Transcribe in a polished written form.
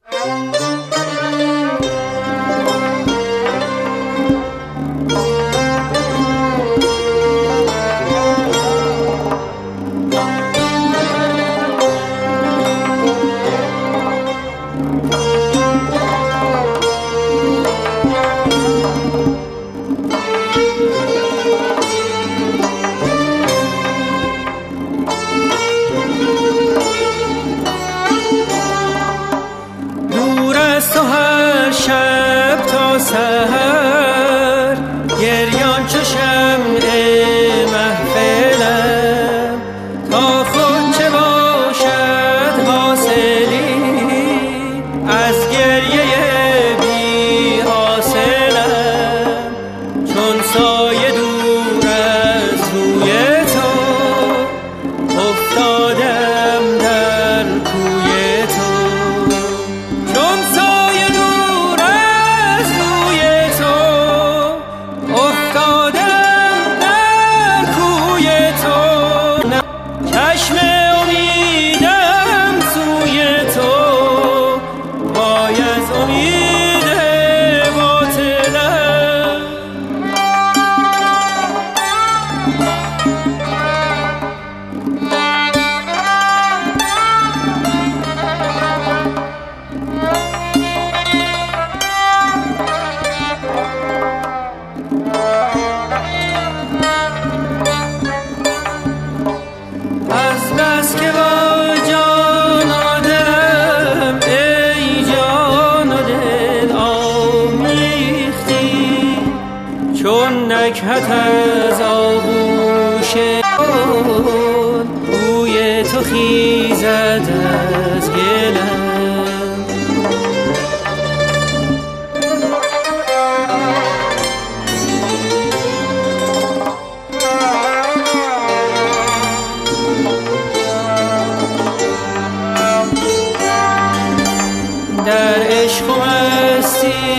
شب تا سحر گریان چو شمع محفلم، تا خود چه باشد حاصلی از گریه بی حاصلم. چون سایه دور از روی تو افتادم در کوی تو. چون سایه دور از روی تو افتادم در کوی تو. چشم امیدم سوی تو وای از امید باطلم. از بس که با جان آدم ای جان و دل آمیختی، چون نکهت از آغوش بوی تو خیزد از گلم. در عشق و مستی